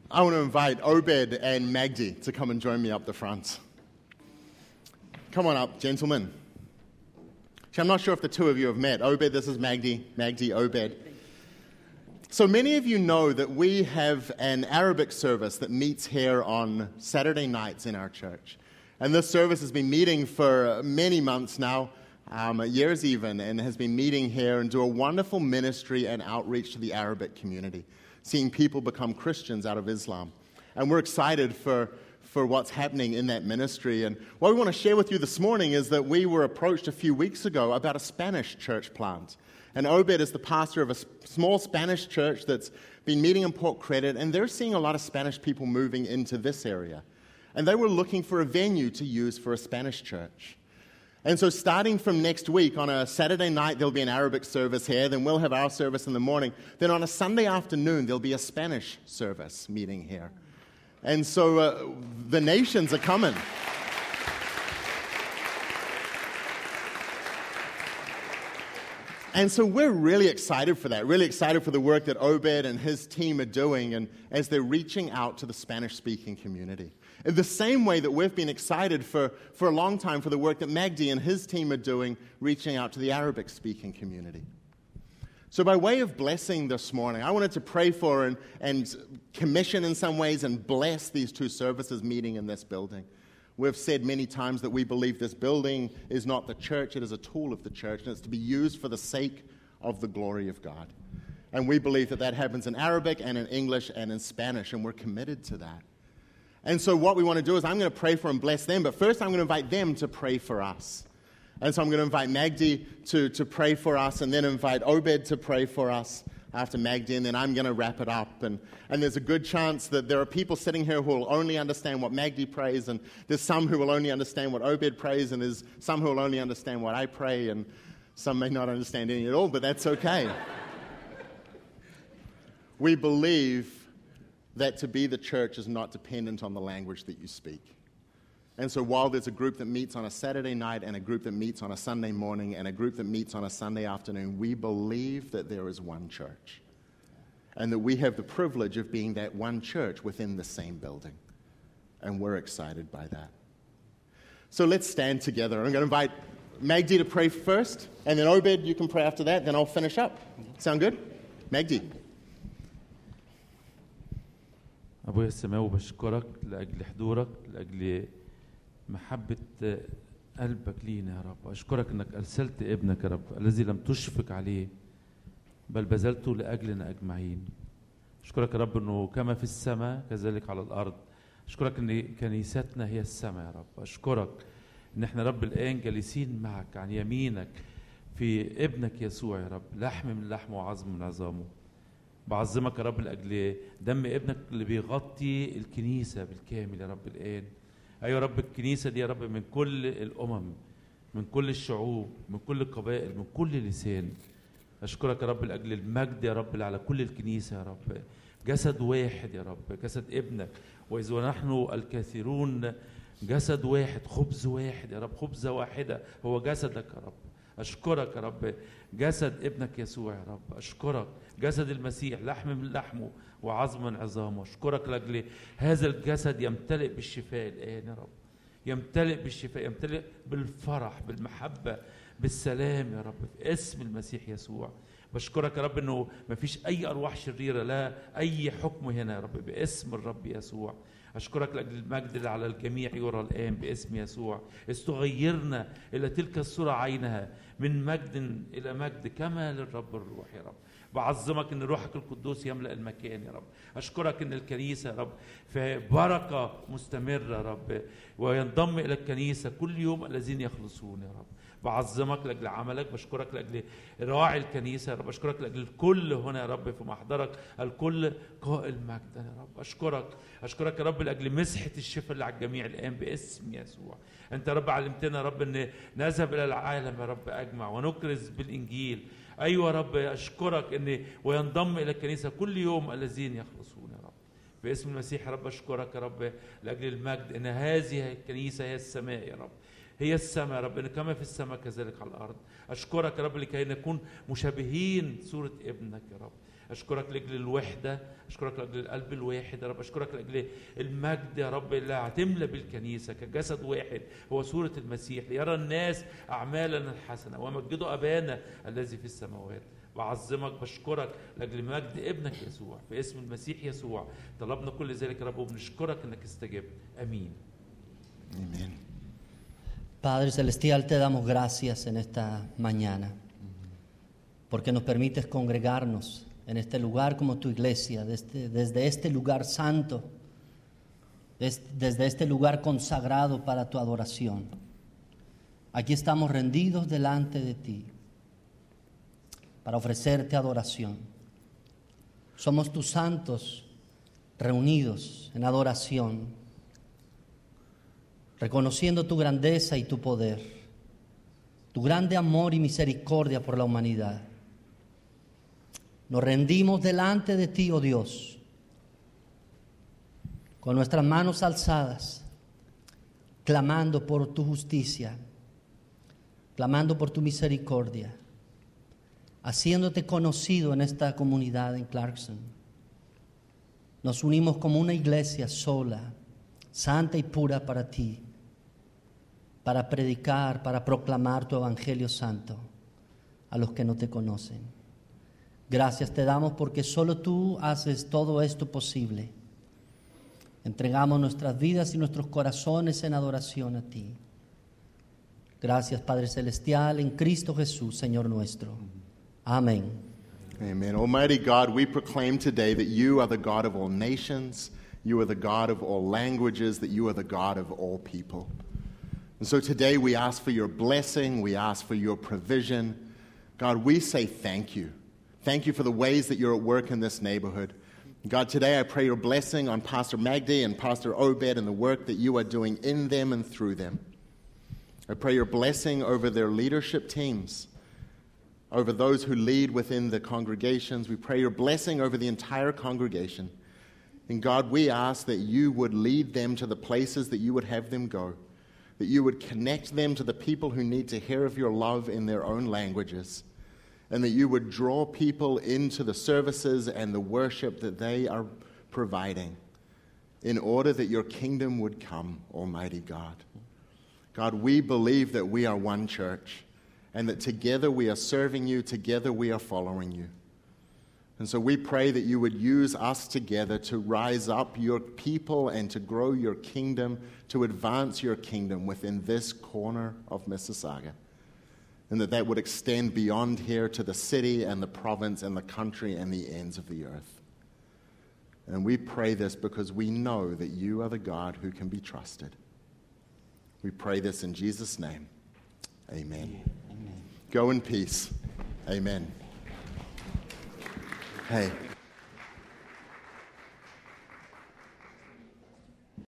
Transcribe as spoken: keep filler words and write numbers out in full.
I want to invite Obed and Magdi to come and join me up the front. Come on up, gentlemen. Actually, I'm not sure if the two of you have met. Obed, this is Magdi. Magdi, Obed. So many of you know that we have an Arabic service that meets here on Saturday nights in our church. And this service has been meeting for many months now, um, years even, and has been meeting here and do a wonderful ministry and outreach to the Arabic community, seeing people become Christians out of Islam. And we're excited for, for what's happening in that ministry. And what we want to share with you this morning is that we were approached a few weeks ago about a Spanish church plant. And Obed is the pastor of a small Spanish church that's been meeting in Port Credit, and they're seeing a lot of Spanish people moving into this area. And they were looking for a venue to use for a Spanish church. And so starting from next week, on a Saturday night, there'll be an Arabic service here. Then we'll have our service in the morning. Then on a Sunday afternoon, there'll be a Spanish service meeting here. And so uh, the nations are coming. And so we're really excited for that, really excited for the work that Obed and his team are doing and as they're reaching out to the Spanish-speaking community. In the same way that we've been excited for, for a long time for the work that Magdi and his team are doing, reaching out to the Arabic-speaking community. So by way of blessing this morning, I wanted to pray for and, and commission in some ways and bless these two services meeting in this building. We've said many times that we believe this building is not the church, it is a tool of the church, and it's to be used for the sake of the glory of God. And we believe that that happens in Arabic and in English and in Spanish, and we're committed to that. And so what we want to do is I'm going to pray for and bless them, but first I'm going to invite them to pray for us. And so I'm going to invite Magdi to, to pray for us, and then invite Obed to pray for us after Magdi, and then I'm going to wrap it up. And, and there's a good chance that there are people sitting here who will only understand what Magdi prays, and there's some who will only understand what Obed prays, and there's some who will only understand what I pray, and some may not understand any at all, but that's okay. We believe that to be the church is not dependent on the language that you speak. And so while there's a group that meets on a Saturday night and a group that meets on a Sunday morning and a group that meets on a Sunday afternoon, we believe that there is one church and that we have the privilege of being that one church within the same building. And we're excited by that. So let's stand together. I'm going to invite Magdi to pray first, and then Obed, you can pray after that, then I'll finish up. Sound good? Magdi. أبويا السماوي بشكرك لأجل حضورك لأجل محبة قلبك لينا يا رب. أشكرك أنك أرسلت ابنك يا رب الذي لم تشفق عليه بل بذلته لأجلنا أجمعين. أشكرك يا رب أنه كما في السماء كذلك على الأرض. أشكرك أن كنيستنا هي السماء يا رب. أشكرك أن احنا رب الآن جالسين معك عن يمينك في ابنك يسوع يا رب، لحم من لحمه وعظم من عظامه. بعظمك يا رب لأجل دم ابنك اللي بيغطي الكنيسة بالكامل يا رب الآن. أيوة رب الكنيسة دي يا رب من كل الأمم، من كل الشعوب، من كل القبائل، من كل لسان. أشكرك يا رب لأجل المجد يا رب اللي على كل الكنيسة يا رب. جسد واحد يا رب، جسد ابنك. وإذ نحن الكثيرون جسد واحد، خبز واحد يا رب، خبزة واحدة هو جسدك يا رب. أشكرك يا رب جسد ابنك يسوع يا رب. أشكرك جسد المسيح، لحم من لحمه وعظم من عظامه. أشكرك لأجل هذا الجسد يمتلئ بالشفاء الآن يا رب، يمتلئ بالشفاء، يمتلئ بالفرح، بالمحبة، بالسلام يا رب في اسم المسيح يسوع. بشكرك يا رب انه ما فيش اي ارواح شريرة، لا اي حكم هنا يا رب باسم الرب يسوع. أشكرك لأجل المجد اللي على الجميع يرى الآن باسم يسوع. استغيرنا إلى تلك الصورة عينها من مجد إلى مجد كما للرب الروح يا رب. بعظمك إن روحك القدوس يملأ المكان يا رب. أشكرك إن الكنيسة يا رب في بركة مستمرة يا رب، وينضم إلى الكنيسة كل يوم الذين يخلصون يا رب. بعظمك لأجل عملك، بشكرك لأجل راعي الكنيسة يا رب، بشكرك لأجل الكل هنا يا رب في محضرك، الكل قائل مجدا يا رب. أشكرك أشكرك يا رب لأجل مسحة الشفاء اللي على الجميع الآن باسم يسوع. أنت يا رب علمتنا يا رب أن نذهب إلى العالم يا رب أجمع ونكرز بالإنجيل. أيوة يا رب أشكرك أن وينضم إلى الكنيسة كل يوم الذين يخلصون يا رب باسم المسيح يا رب. أشكرك يا رب لأجل المجد أن هذه الكنيسة هي السماء يا رب، هي السماء يا رب، إن كما في السماء كذلك على الأرض. أشكرك يا رب لكي نكون مشابهين صورة ابنك يا رب. أشكرك لأجل الوحدة، أشكرك لأجل القلب الواحد يا رب، أشكرك لأجل المجد يا رب اللي هتملى بالكنيسة كجسد واحد هو صورة المسيح، ليرى الناس أعمالنا الحسنة ومجدوا أبانا الذي في السماوات. بعظمك بشكرك لأجل مجد ابنك يسوع، في اسم المسيح يسوع طلبنا كل ذلك يا رب، وبنشكرك إنك استجبت. آمين. Amen. Padre Celestial, te damos gracias en esta mañana porque nos permites congregarnos en este lugar como tu iglesia, desde, desde este lugar santo, des, desde este lugar consagrado para tu adoración. Aquí estamos rendidos delante de ti para ofrecerte adoración. Somos tus santos reunidos en adoración, reconociendo tu grandeza y tu poder, tu grande amor y misericordia por la humanidad. Nos rendimos delante de ti, oh Dios, con nuestras manos alzadas, clamando por tu justicia, clamando por tu misericordia, haciéndote conocido en esta comunidad en Clarkson. Nos unimos como una iglesia sola, santa y pura para ti, para predicar, para proclamar tu evangelio santo a los que no te conocen. Gracias te damos porque solo tú haces todo esto posible. Entregamos nuestras vidas y nuestros corazones en adoración a ti. Gracias, Padre Celestial, en Cristo Jesús, Señor nuestro. Amén. Amen. Almighty God, we proclaim today that you are the God of all nations, you are the God of all languages, that you are the God of all people. And so today we ask for your blessing, we ask for your provision. God, we say thank you. Thank you for the ways that you're at work in this neighborhood. God, today I pray your blessing on Pastor Magdi and Pastor Obed and the work that you are doing in them and through them. I pray your blessing over their leadership teams, over those who lead within the congregations. We pray your blessing over the entire congregation. And God, we ask that you would lead them to the places that you would have them go, that you would connect them to the people who need to hear of your love in their own languages, and that you would draw people into the services and the worship that they are providing in order that your kingdom would come, Almighty God. God, we believe that we are one church, and that together we are serving you, together we are following you. And so we pray that you would use us together to rise up your people and to grow your kingdom, to advance your kingdom within this corner of Mississauga. And that that would extend beyond here to the city and the province and the country and the ends of the earth. And we pray this because we know that you are the God who can be trusted. We pray this in Jesus' name. Amen. Amen. Go in peace. Amen. Hey.